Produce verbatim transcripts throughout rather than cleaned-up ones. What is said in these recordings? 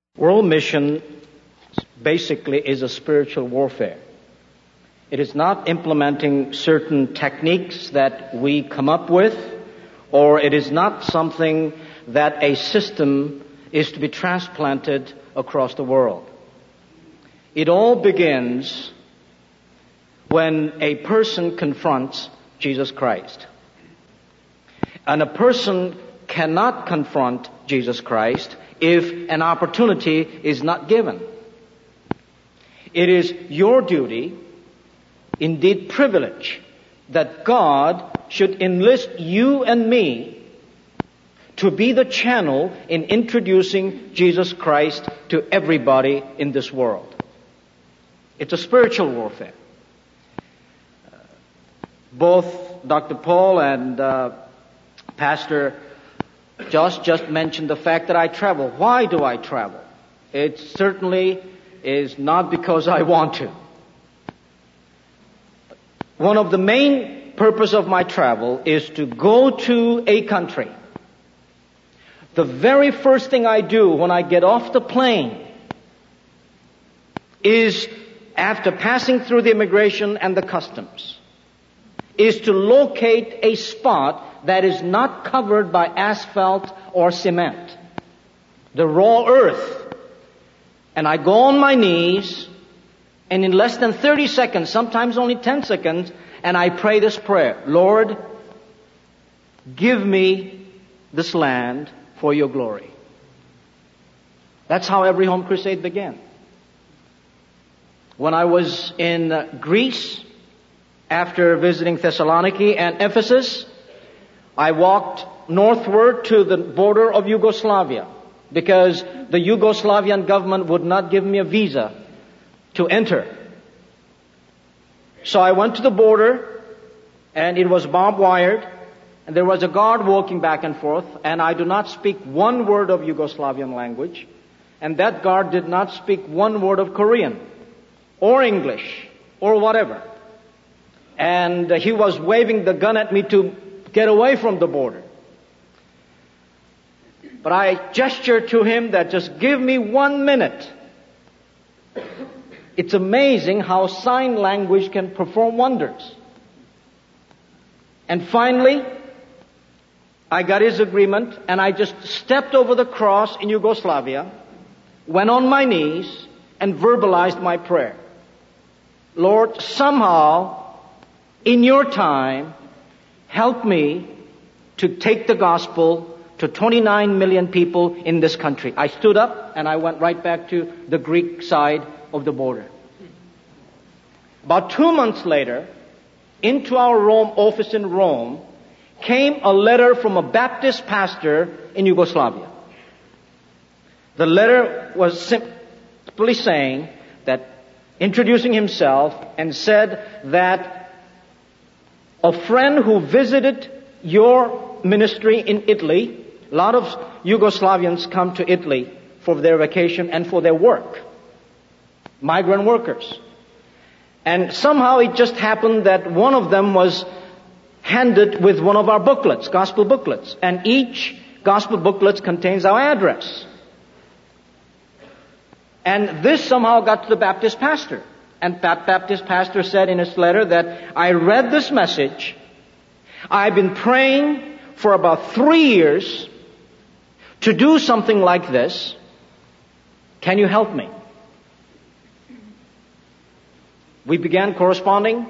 World mission basically is a spiritual warfare. It is not implementing certain techniques that we come up with, or it is not something that a system is to be transplanted across the world. It all begins when a person confronts Jesus Christ. And a person cannot confront Jesus Christ if an opportunity is not given. It is your duty, indeed privilege, that God should enlist you and me to be the channel in introducing Jesus Christ to everybody in this world. It's a spiritual warfare. Both Doctor Paul and uh, Pastor Josh just mentioned the fact that I travel. Why do I travel? It certainly is not because I want to. One of the main purpose of my travel is to go to a country. The very first thing I do when I get off the plane is, after passing through the immigration and the customs, is to locate a spot that is not covered by asphalt or cement. The raw earth. And I go on my knees, and in less than thirty seconds, sometimes only ten seconds, and I pray this prayer: Lord, give me this land for your glory. That's how every home crusade began. When I was in uh, Greece, after visiting Thessaloniki and Ephesus, I walked northward to the border of Yugoslavia because the Yugoslavian government would not give me a visa to enter. So I went to the border, and it was barbed wired, and there was a guard walking back and forth, and I do not speak one word of Yugoslavian language, and that guard did not speak one word of Korean or English or whatever. And he was waving the gun at me to get away from the border. But I gestured to him that just give me one minute. It's amazing how sign language can perform wonders. And finally, I got his agreement, and I just stepped over the cross in Yugoslavia, went on my knees, and verbalized my prayer. Lord, somehow, in your time, help me to take the gospel to twenty-nine million people in this country. I stood up and I went right back to the Greek side of the border. About two months later, into our Rome office in Rome, came a letter from a Baptist pastor in Yugoslavia. The letter was simply saying that, introducing himself, and said that a friend who visited your ministry in Italy, a lot of Yugoslavians come to Italy for their vacation and for their work, migrant workers. And somehow it just happened that one of them was handed with one of our booklets, gospel booklets, and each gospel booklet contains our address. And this somehow got to the Baptist pastor. And that Baptist pastor said in his letter that I read this message. I've been praying for about three years to do something like this. Can you help me? We began corresponding.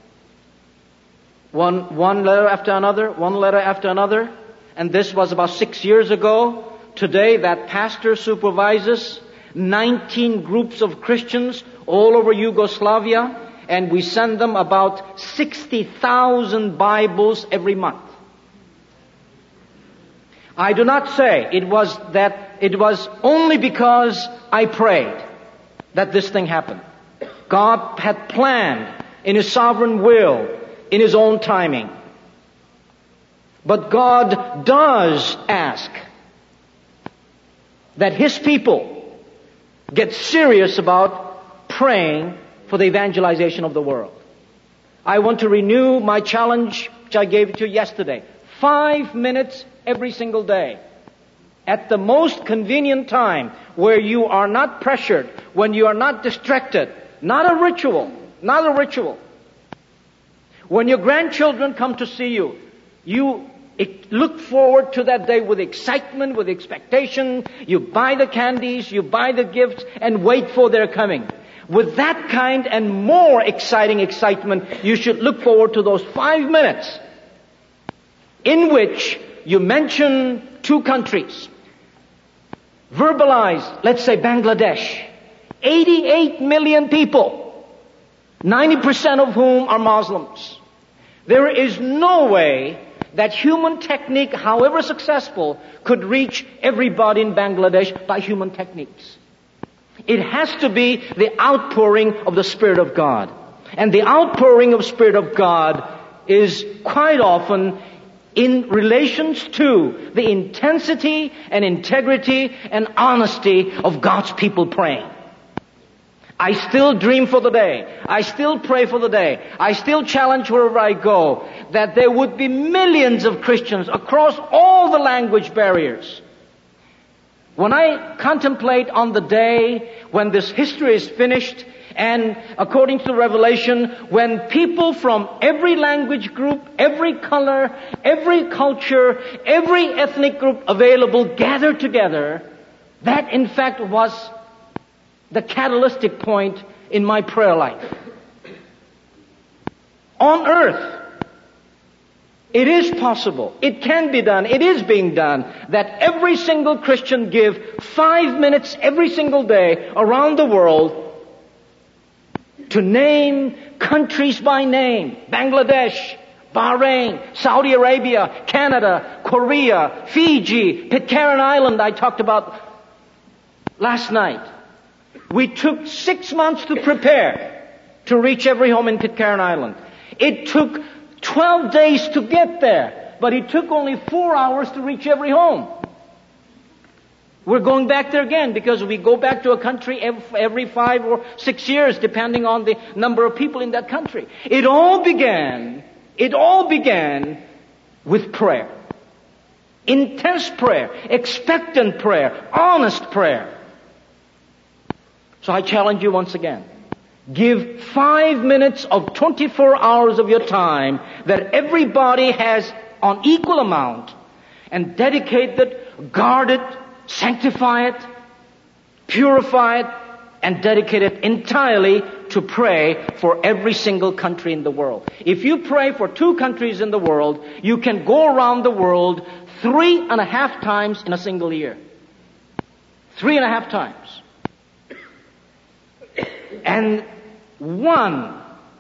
One, one letter after another, one letter after another. And this was about six years ago. Today that pastor supervises nineteen groups of Christians all over Yugoslavia, and we send them about sixty thousand Bibles every month. I do not say it was that it was only because I prayed that this thing happened. God had planned in His sovereign will, in His own timing. But God does ask that His people get serious about praying for the evangelization of the world. I want to renew my challenge, which I gave to you yesterday. Five minutes every single day. At the most convenient time, where you are not pressured, when you are not distracted. Not a ritual. Not a ritual. When your grandchildren come to see you, you look forward to that day with excitement, with expectation. You buy the candies, you buy the gifts, and wait for their coming. With that kind and more exciting excitement, you should look forward to those five minutes in which you mention two countries. Verbalize, let's say Bangladesh. eighty-eight million people, ninety percent of whom are Muslims. There is no way that human technique, however successful, could reach everybody in Bangladesh by human techniques. It has to be the outpouring of the Spirit of God. And the outpouring of Spirit of God is quite often in relations to the intensity and integrity and honesty of God's people praying. I still dream for the day. I still pray for the day. I still challenge wherever I go that there would be millions of Christians across all the language barriers. When I contemplate on the day when this history is finished, and according to Revelation, when people from every language group, every color, every culture, every ethnic group available gather together, that in fact was the catalytic point in my prayer life. On earth, it is possible, it can be done, it is being done, that every single Christian give five minutes every single day around the world to name countries by name. Bangladesh, Bahrain, Saudi Arabia, Canada, Korea, Fiji, Pitcairn Island I talked about last night. We took six months to prepare to reach every home in Pitcairn Island. It took twelve days to get there, but it took only four hours to reach every home. We're going back there again because we go back to a country every five or six years depending on the number of people in that country. It all began, it all began with prayer. Intense prayer, expectant prayer, honest prayer. So I challenge you once again. Give five minutes of twenty-four hours of your time that everybody has on equal amount and dedicate it, guard it, sanctify it, purify it, and dedicate it entirely to pray for every single country in the world. If you pray for two countries in the world, you can go around the world three and a half times in a single year. Three and a half times. And one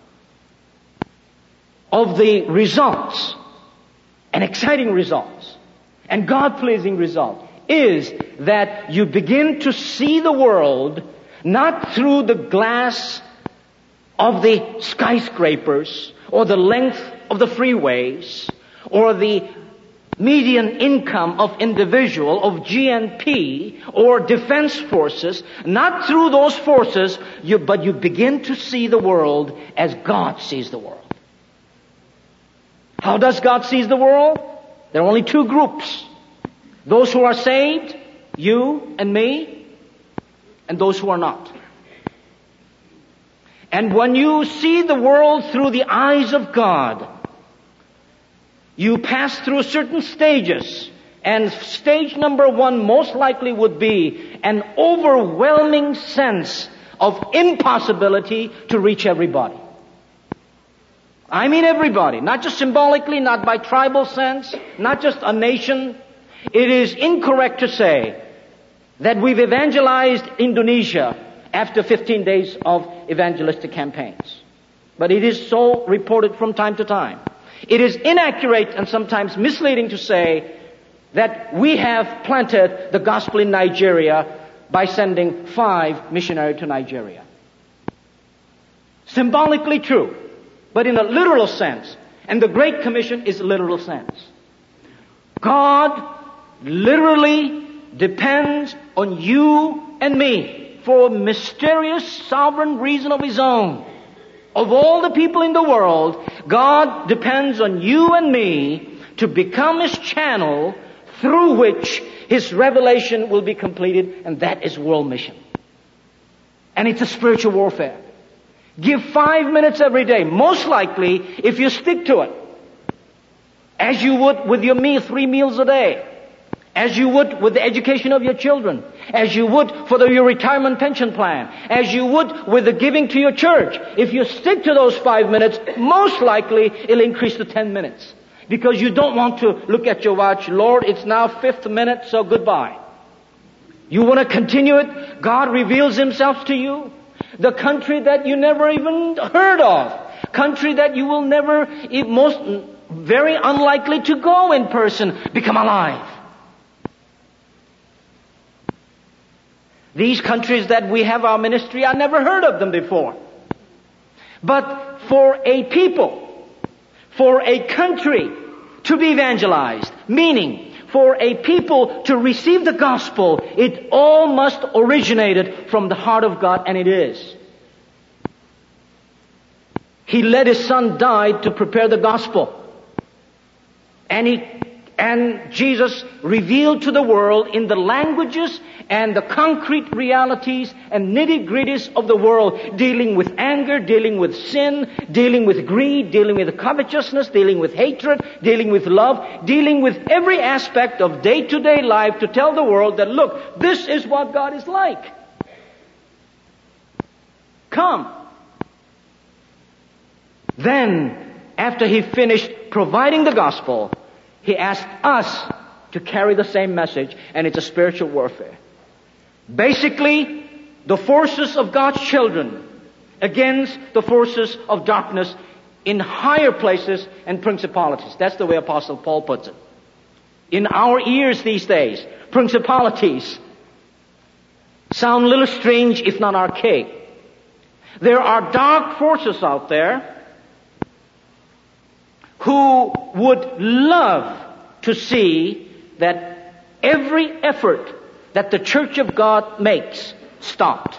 of the results, and exciting results, and God-pleasing result, is that you begin to see the world not through the glass of the skyscrapers, or the length of the freeways, or the median income of individual, of G N P, or defense forces, not through those forces, you, but you begin to see the world as God sees the world. How does God see the world? There are only two groups. Those who are saved, you and me, and those who are not. And when you see the world through the eyes of God, you pass through certain stages, and stage number one most likely would be an overwhelming sense of impossibility to reach everybody. I mean everybody, not just symbolically, not by tribal sense, not just a nation. It is incorrect to say that we've evangelized Indonesia after fifteen days of evangelistic campaigns. But it is so reported from time to time. It is inaccurate and sometimes misleading to say that we have planted the gospel in Nigeria by sending five missionaries to Nigeria. Symbolically true, but in a literal sense, and the Great Commission is a literal sense. God literally depends on you and me for a mysterious sovereign reason of His own. Of all the people in the world, God depends on you and me to become His channel through which His revelation will be completed, and that is world mission. And it's a spiritual warfare. Give five minutes every day. Most likely, if you stick to it, as you would with your meal, three meals a day, as you would with the education of your children, as you would for the, your retirement pension plan, as you would with the giving to your church, if you stick to those five minutes, most likely it'll increase to ten minutes. Because you don't want to look at your watch, Lord, it's now fifth minute, so goodbye. You want to continue it? God reveals Himself to you. The country that you never even heard of. Country that you will never, most, very unlikely to go in person, become alive. These countries that we have our ministry, I never heard of them before. But for a people, for a country to be evangelized, meaning for a people to receive the gospel, it all must originated from the heart of God, and it is. He let His Son die to prepare the gospel. And He And Jesus revealed to the world in the languages and the concrete realities and nitty-gritties of the world, dealing with anger, dealing with sin, dealing with greed, dealing with covetousness, dealing with hatred, dealing with love, dealing with every aspect of day-to-day life, to tell the world that, look, this is what God is like. Come. Then, after He finished providing the gospel, He asked us to carry the same message, and it's a spiritual warfare. Basically, the forces of God's children against the forces of darkness in higher places and principalities. That's the way Apostle Paul puts it. In our ears these days, principalities sound a little strange, if not archaic. There are dark forces out there who would love to see that every effort that the Church of God makes stopped.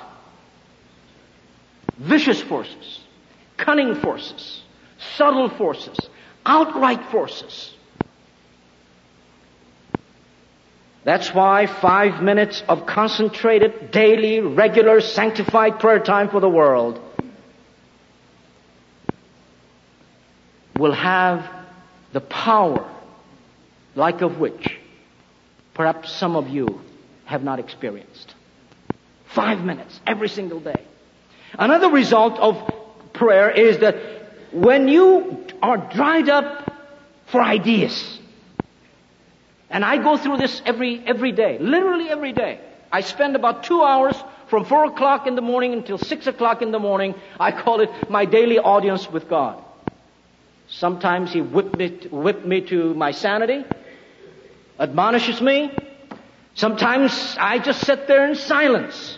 Vicious forces, cunning forces, subtle forces, outright forces. That's why five minutes of concentrated, daily, regular, sanctified prayer time for the world will have the power like of which perhaps some of you have not experienced. Five minutes every single day. Another result of prayer is that when you are dried up for ideas, and I go through this every every day, literally every day. I spend about two hours from four o'clock in the morning until six o'clock in the morning. I call it my daily audience with God. Sometimes He whipped me, whipped me to my sanity, admonishes me. Sometimes I just sit there in silence,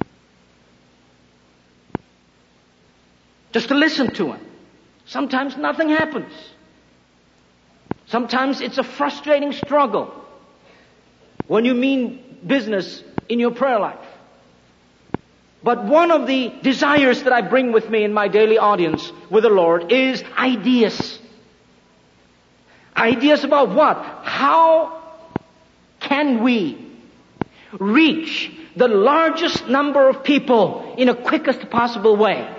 just to listen to Him. Sometimes nothing happens. Sometimes it's a frustrating struggle when you mean business in your prayer life. But one of the desires that I bring with me in my daily audience with the Lord is ideas. Ideas about what? How can we reach the largest number of people in the quickest possible way?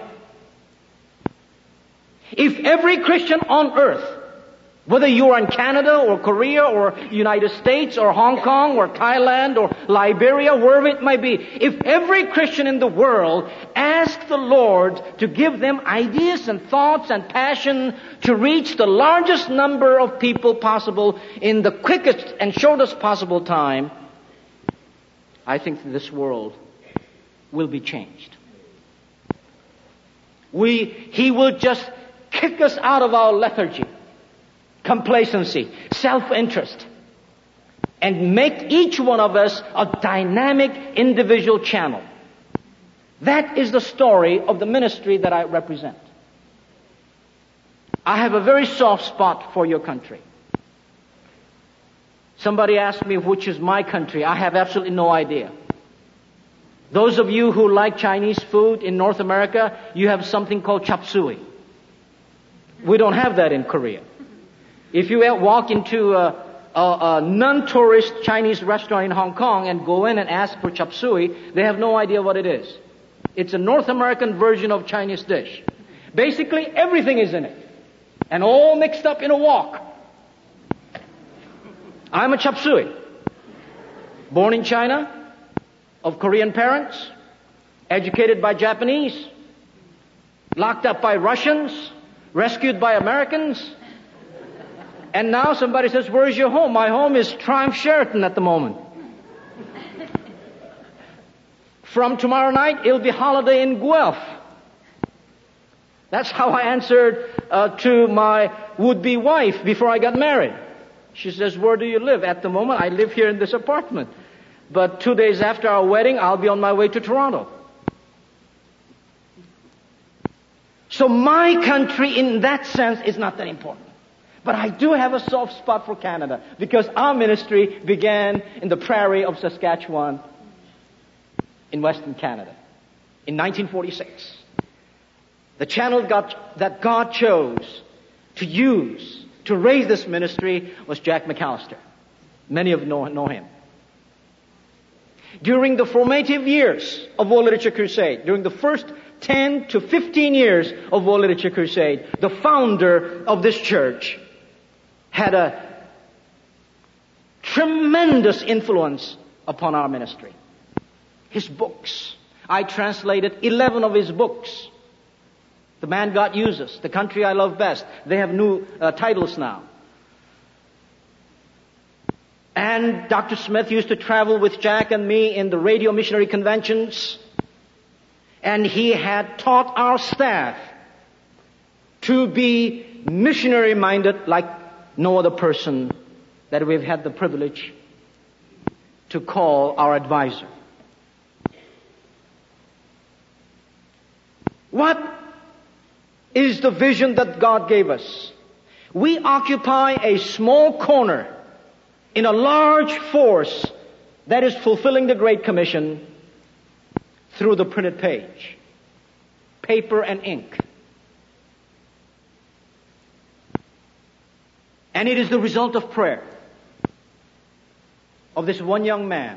If every Christian on earth, whether you are in Canada or Korea or United States or Hong Kong or Thailand or Liberia, wherever it might be, if every Christian in the world asked the Lord to give them ideas and thoughts and passion to reach the largest number of people possible in the quickest and shortest possible time, I think this world will be changed. We, He will just kick us out of our lethargy, complacency, self-interest, and make each one of us a dynamic individual channel. That is the story of the ministry that I represent. I have a very soft spot for your country. Somebody asked me which is my country. I have absolutely no idea. Those of you who like Chinese food in North America, you have something called chop suey. We don't have that in Korea. If you walk into a, a, a non-tourist Chinese restaurant in Hong Kong and go in and ask for chop suey, they have no idea what it is. It's a North American version of Chinese dish. Basically, everything is in it. And all mixed up in a wok. I'm a chop suey. Born in China, of Korean parents, educated by Japanese, locked up by Russians, rescued by Americans. And now somebody says, where's your home? My home is Triumph Sheraton at the moment. From tomorrow night, it'll be Holiday Inn Guelph. That's how I answered uh, to my would-be wife before I got married. She says, where do you live? At the moment, I live here in this apartment. But two days after our wedding, I'll be on my way to Toronto. So my country, in that sense, is not that important. But I do have a soft spot for Canada, because our ministry began in the prairie of Saskatchewan in Western Canada in nineteen forty-six. The channel got, that God chose to use to raise this ministry was Jack McAllister. Many of you know, know him. During the formative years of World Literature Crusade, during the first ten to fifteen years of World Literature Crusade, the founder of this church had a tremendous influence upon our ministry. His books. I translated eleven of his books. The Man God Uses, The Country I Love Best. They have new uh, titles now. And Doctor Smith used to travel with Jack and me in the radio missionary conventions. And he had taught our staff to be missionary-minded like no other person that we've had the privilege to call our advisor. What is the vision that God gave us? We occupy a small corner in a large force that is fulfilling the Great Commission through the printed page, paper and ink. And it is the result of prayer of this one young man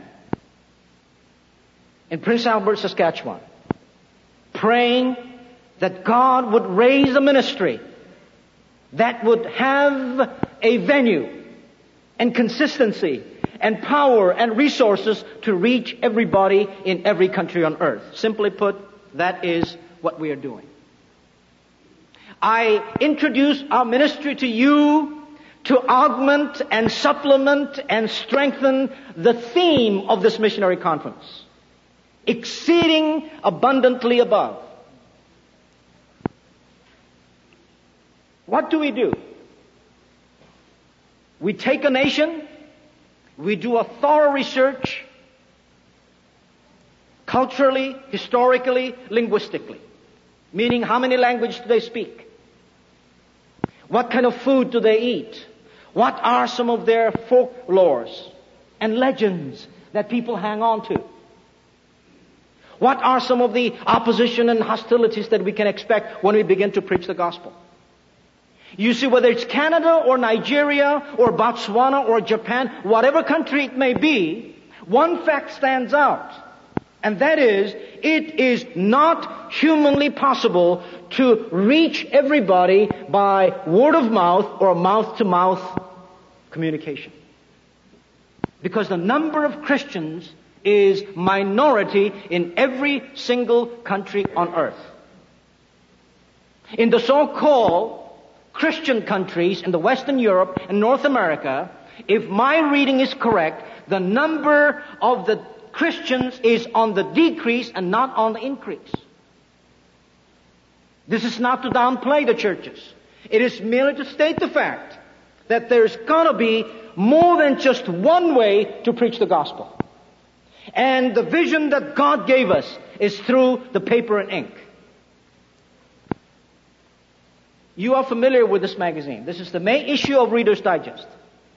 in Prince Albert, Saskatchewan, praying that God would raise a ministry that would have a venue and consistency and power and resources to reach everybody in every country on earth. Simply put, that is what we are doing. I introduce our ministry to you to augment and supplement and strengthen the theme of this missionary conference. Exceeding abundantly above. What do we do? We take a nation, we do a thorough research, culturally, historically, linguistically. Meaning, how many languages do they speak? What kind of food do they eat? What are some of their folklores and legends that people hang on to? What are some of the opposition and hostilities that we can expect when we begin to preach the gospel? You see, whether it's Canada or Nigeria or Botswana or Japan, whatever country it may be, one fact stands out. And that is, it is not humanly possible to reach everybody by word of mouth or mouth-to-mouth communication. Because the number of Christians is minority in every single country on earth. In the so-called Christian countries in the Western Europe and North America, if my reading is correct, the number of the Christians is on the decrease and not on the increase. This is not to downplay the churches. It is merely to state the fact that there's got to be more than just one way to preach the gospel. And the vision that God gave us is through the paper and ink. You are familiar with this magazine. This is the May issue of Reader's Digest.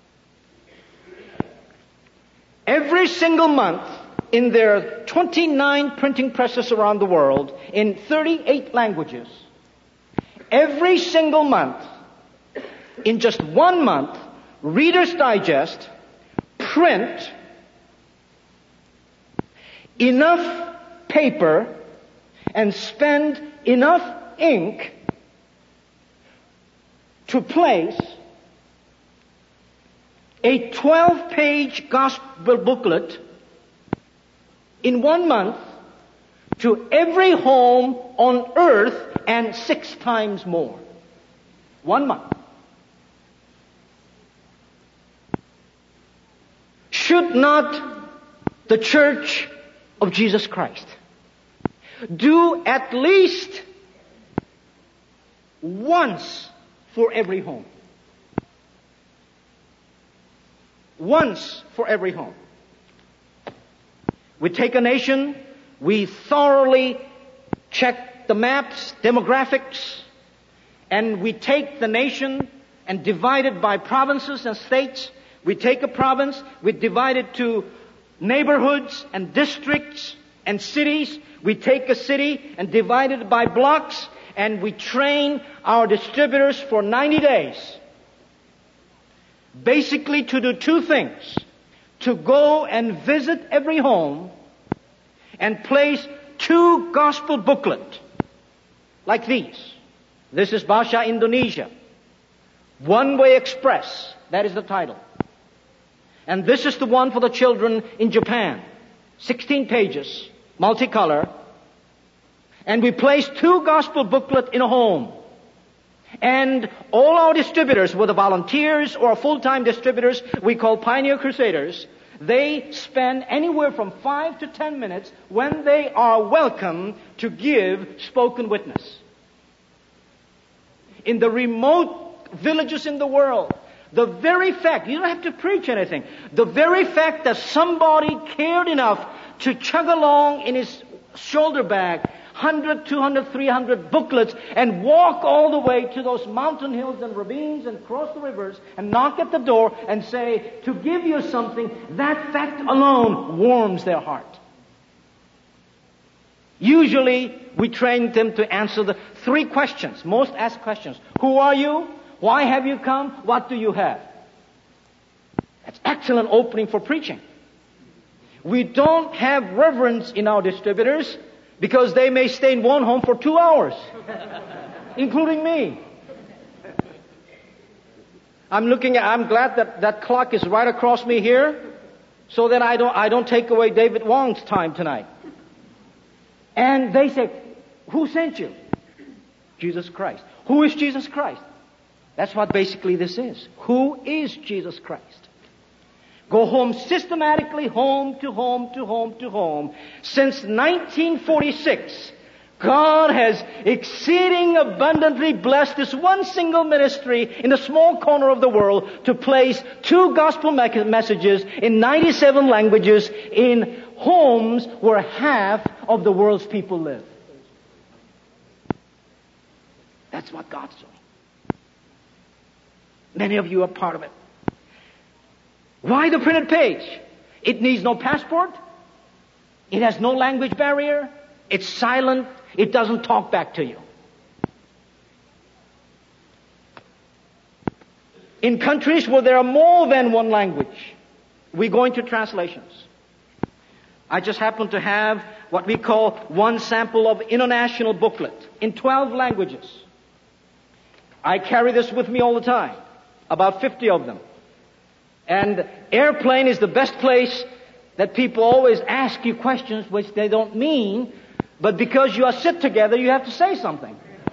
Every single month, in their twenty-nine printing presses around the world, in thirty-eight languages, every single month, in just one month, Reader's Digest print enough paper and spend enough ink to place a twelve-page gospel booklet in one month to every home on earth and six times more. One month. Should not the Church of Jesus Christ do at least once for every home? Once for every home. We take a nation, we thoroughly check the maps, demographics, and we take the nation and divide it by provinces and states. We take a province, we divide it to neighborhoods and districts and cities. We take a city and divide it by blocks, and we train our distributors for ninety days. Basically to do two things. To go and visit every home and place two gospel booklets like these. This is Bahasa Indonesia. One Way Express. That is the title. And this is the one for the children in Japan. sixteen pages, multicolor. And we place two gospel booklets in a home. And all our distributors, whether volunteers or full-time distributors, we call Pioneer Crusaders, they spend anywhere from five to ten minutes when they are welcome to give spoken witness. In the remote villages in the world, the very fact, you don't have to preach anything, the very fact that somebody cared enough to chug along in his shoulder bag one hundred, two hundred, three hundred booklets and walk all the way to those mountain hills and ravines and cross the rivers and knock at the door and say, to give you something, that fact alone warms their heart. Usually, we train them to answer the three questions, most asked questions. Who are you? Why have you come? What do you have? That's excellent opening for preaching. We don't have reverence in our distributors because they may stay in one home for two hours, including me. I'm looking at, I'm glad that that clock is right across me here, so that I don't, I don't take away David Wong's time tonight. And they say, who sent you? Jesus Christ. Who is Jesus Christ? That's what basically this is. Who is Jesus Christ? Go home systematically, home to home to home to home. Since nineteen forty-six, God has exceeding abundantly blessed this one single ministry in a small corner of the world to place two gospel me- messages in ninety-seven languages in homes where half of the world's people live. That's what God's doing. Many of you are part of it. Why the printed page? It needs no passport. It has no language barrier. It's silent. It doesn't talk back to you. In countries where there are more than one language, we go into translations. I just happen to have what we call one sample of international booklet in twelve languages. I carry this with me all the time, about fifty of them. And airplane is the best place that people always ask you questions which they don't mean, but because you are sit together, you have to say something.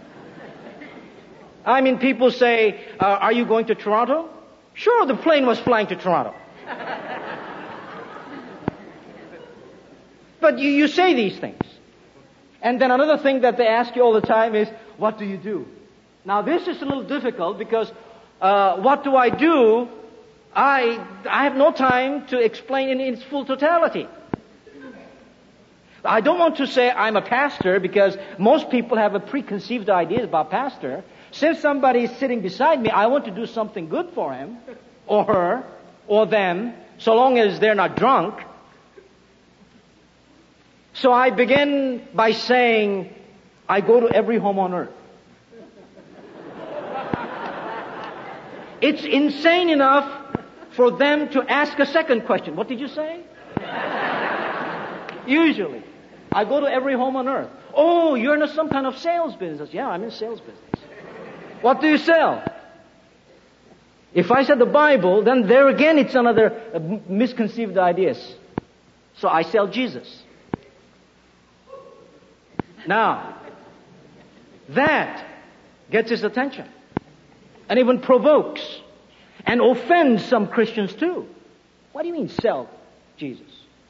I mean, people say, uh, are you going to Toronto? Sure, the plane was flying to Toronto. But you, you say these things. And then another thing that they ask you all the time is, what do you do? Now this is a little difficult because uh, what do I do? I I have no time to explain in its full totality. I don't want to say I'm a pastor because most people have a preconceived idea about pastor. Since somebody is sitting beside me, I want to do something good for him or her or them, so long as they're not drunk. So I begin by saying, I go to every home on earth. it's insane enough for them to ask a second question. What did you say? Usually. I go to every home on earth. Oh, you're in some kind of sales business. Yeah, I'm in sales business. What do you sell? If I said the Bible, then there again it's another uh, misconceived ideas. So I sell Jesus. Now, that gets his attention. And even provokes and offends some Christians too. What do you mean sell Jesus?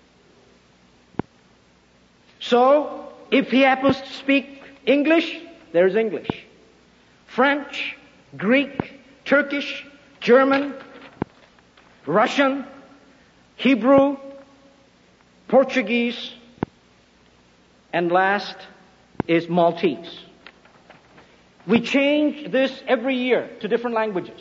So, if he happens to speak English, there's English. French, Greek, Turkish, German, Russian, Hebrew, Portuguese, and last is Maltese. We change this every year to different languages.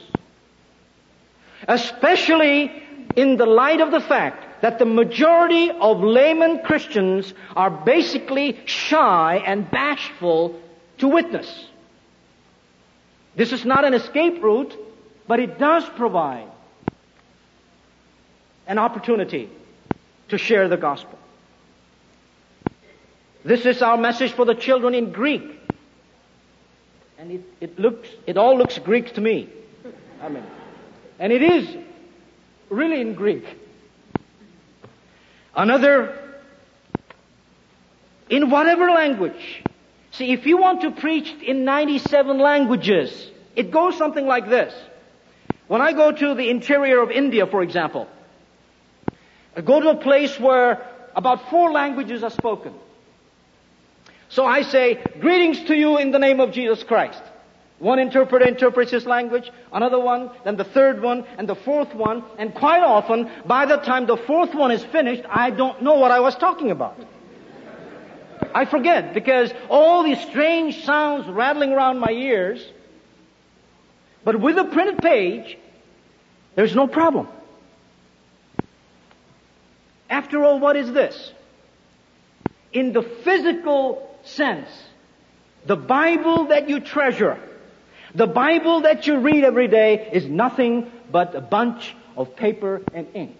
Especially in the light of the fact that the majority of layman Christians are basically shy and bashful to witness. This is not an escape route, but it does provide an opportunity to share the gospel. This is our message for the children in Greek. And it, it looks, it all looks Greek to me. I mean, and it is really in Greek. Another, in whatever language. See, if you want to preach in ninety-seven languages, it goes something like this. When I go to the interior of India, for example, I go to a place where about four languages are spoken. So I say, greetings to you in the name of Jesus Christ. One interpreter interprets his language, another one, then the third one, and the fourth one. And quite often, by the time the fourth one is finished, I don't know what I was talking about. I forget, because all these strange sounds rattling around my ears. But with a printed page, there's no problem. After all, what is this? In the physical sense, the Bible that you treasure, the Bible that you read every day is nothing but a bunch of paper and ink.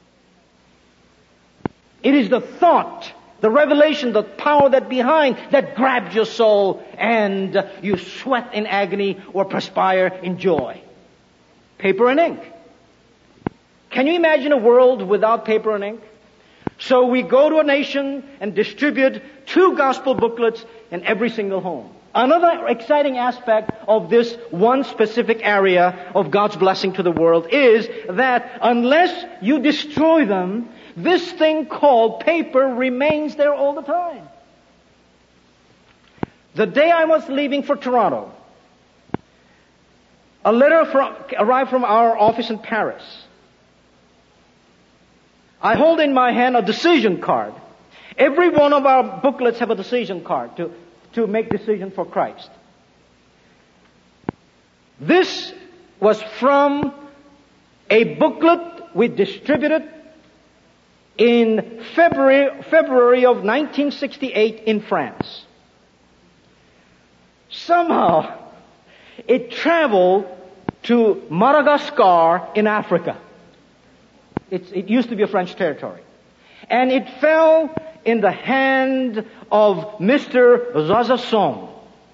It is the thought, the revelation, the power that behind that grabs your soul and you sweat in agony or perspire in joy. Paper and ink. Can you imagine a world without paper and ink? So we go to a nation and distribute two gospel booklets in every single home. Another exciting aspect of this one specific area of God's blessing to the world is that unless you destroy them, this thing called paper remains there all the time. The day I was leaving for Toronto, a letter from, arrived from our office in Paris. I hold in my hand a decision card. Every one of our booklets have a decision card to, to make decision for Christ. This was from a booklet we distributed in February, February of nineteen sixty-eight in France. Somehow, it traveled to Madagascar in Africa. It's, it used to be a French territory. And it fell in the hand of Mister Zazasson.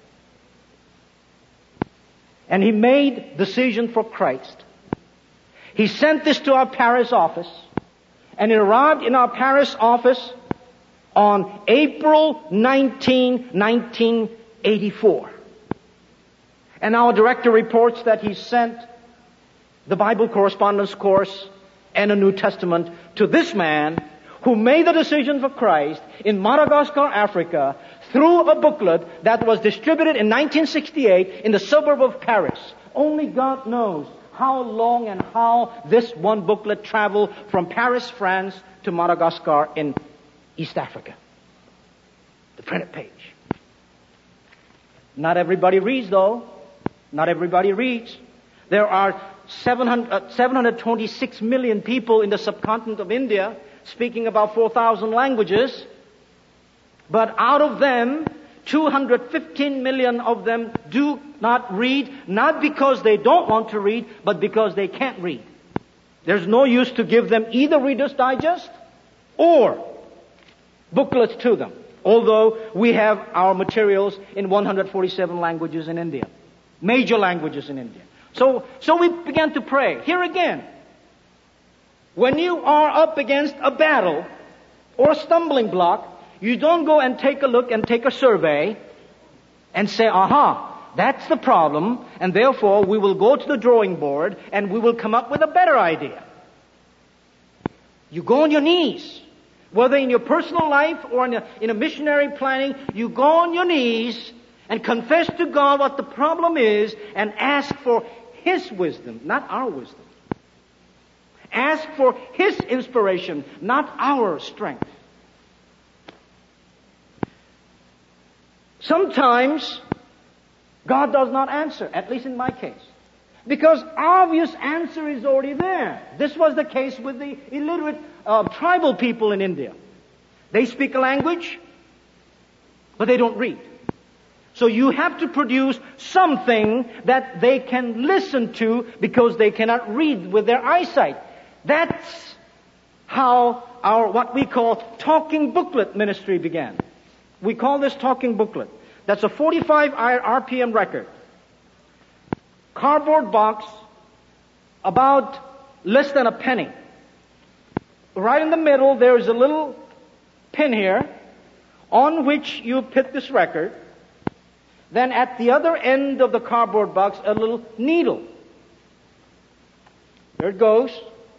And he made decision for Christ. He sent this to our Paris office. And it arrived in our Paris office on April nineteenth, nineteen eighty-four. And our director reports that he sent the Bible correspondence course and a New Testament to this man who made the decision for Christ in Madagascar, Africa, through a booklet that was distributed in nineteen sixty-eight in the suburb of Paris. Only God knows how long and how this one booklet traveled from Paris, France to Madagascar in East Africa. The printed page. Not everybody reads though. Not everybody reads. There are seven hundred, uh, seven hundred twenty-six million people in the subcontinent of India speaking about four thousand languages. But out of them, two hundred fifteen million of them do not read, not because they don't want to read, but because they can't read. There's no use to give them either Reader's Digest or booklets to them. Although we have our materials in one hundred forty-seven languages in India. Major languages in India. So, so we began to pray. Here again, when you are up against a battle or a stumbling block, you don't go and take a look and take a survey and say, aha, that's the problem, and therefore we will go to the drawing board and we will come up with a better idea. You go on your knees. Whether in your personal life or in a, in a missionary planning, you go on your knees and confess to God what the problem is and ask for His wisdom, not our wisdom. Ask for His inspiration, not our strength. Sometimes God does not answer, at least in my case, because obvious answer is already there. This was the case with the illiterate uh, tribal people in India. They speak a language, but they don't read. So you have to produce something that they can listen to because they cannot read with their eyesight. That's how our, what we call talking booklet ministry began. We call this talking booklet. That's a forty-five R P M record. Cardboard box, about less than a penny. Right in the middle, there is a little pin here on which you put this record. Then at the other end of the cardboard box, a little needle. There it goes.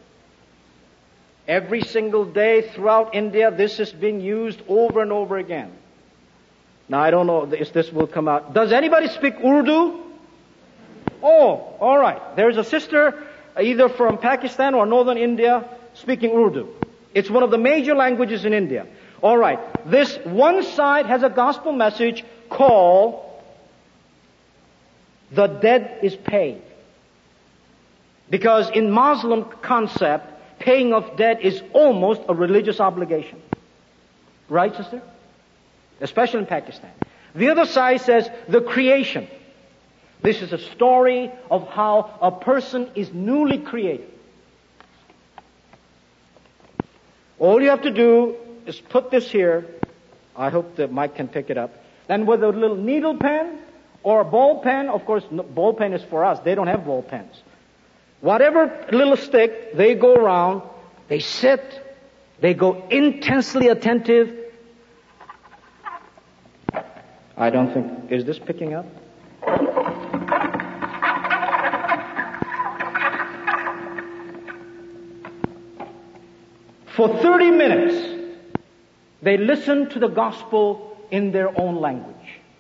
Every single day throughout India, this is being used over and over again. Now, I don't know if this will come out. Does anybody speak Urdu? Oh, all right. There's a sister either from Pakistan or northern India speaking Urdu. It's one of the major languages in India. All right. This one side has a gospel message called "The Debt is Paid." Because in Muslim concept, paying of debt is almost a religious obligation. Right, sister? Especially in Pakistan. The other side says the creation. This is a story of how a person is newly created. All you have to do is put this here. I hope the mic can pick it up. Then with a little needle pen or a ball pen, of course, ball pen is for us. They don't have ball pens. Whatever little stick, they go around, they sit, they go intensely attentive. I don't think, is this picking up? For thirty minutes, they listen to the gospel in their own language.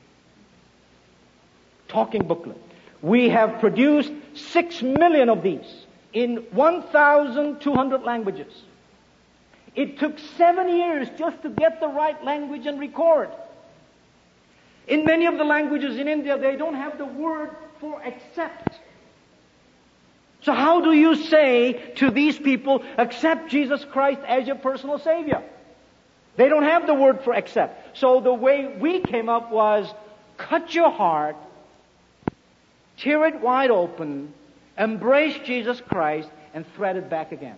Talking booklet. We have produced six million of these in one thousand two hundred languages. It took seven years just to get the right language and record. In many of the languages in India, they don't have the word for accept. So how do you say to these people, accept Jesus Christ as your personal Savior? They don't have the word for accept. So the way we came up was, cut your heart, tear it wide open, embrace Jesus Christ, and thread it back again.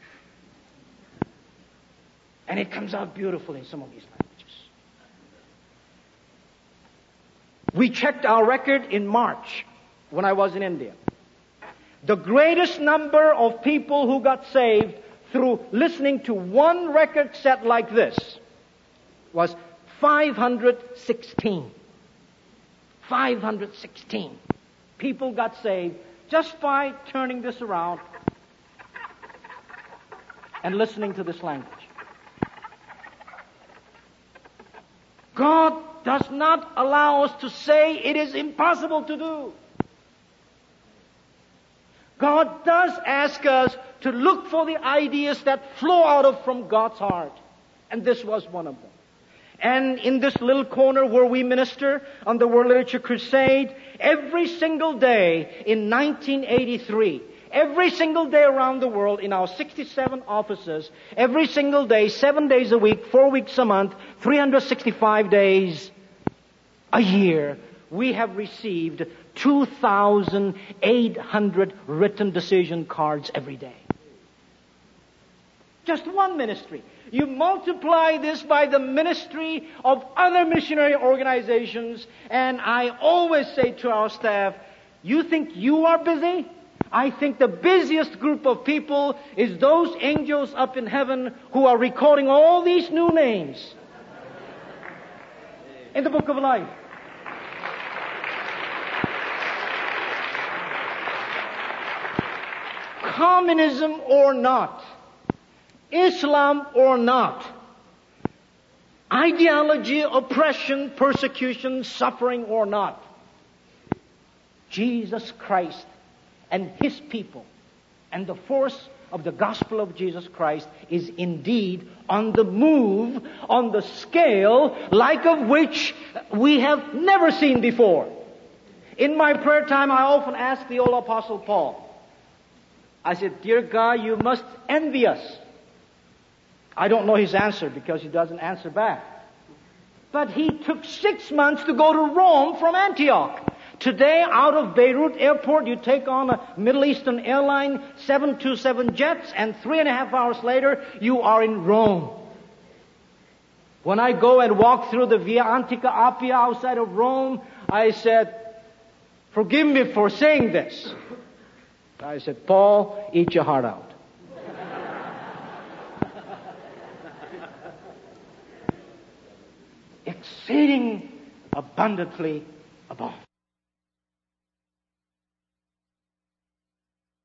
And it comes out beautifully in some of these languages. We checked our record in March when I was in India. The greatest number of people who got saved through listening to one record set like this was five hundred sixteen. five hundred sixteen. People got saved just by turning this around and listening to this language. God does not allow us to say it is impossible to do. God does ask us to look for the ideas that flow out of from God's heart. And this was one of them. And in this little corner where we minister on the World Literature Crusade, every single day in nineteen eighty-three, every single day around the world in our sixty-seven offices, every single day, seven days a week, four weeks a month, three hundred sixty-five days, a year, we have received two thousand eight hundred written decision cards every day. Just one ministry. You multiply this by the ministry of other missionary organizations, and I always say to our staff, you think you are busy? I think the busiest group of people is those angels up in heaven who are recording all these new names in the book of life. Communism or not, Islam or not, ideology, oppression, persecution, suffering or not, Jesus Christ and His people and the force of the gospel of Jesus Christ is indeed on the move, on the scale like of which we have never seen before. In my prayer time, I often ask the old Apostle Paul, I said, dear God, you must envy us. I don't know his answer because he doesn't answer back. But he took six months to go to Rome from Antioch. Today, out of Beirut airport, you take on a Middle Eastern airline, seven two seven jets, and three and a half hours later, you are in Rome. When I go and walk through the Via Antica Appia outside of Rome, I said, forgive me for saying this. I said, Paul, eat your heart out. Exceeding abundantly above.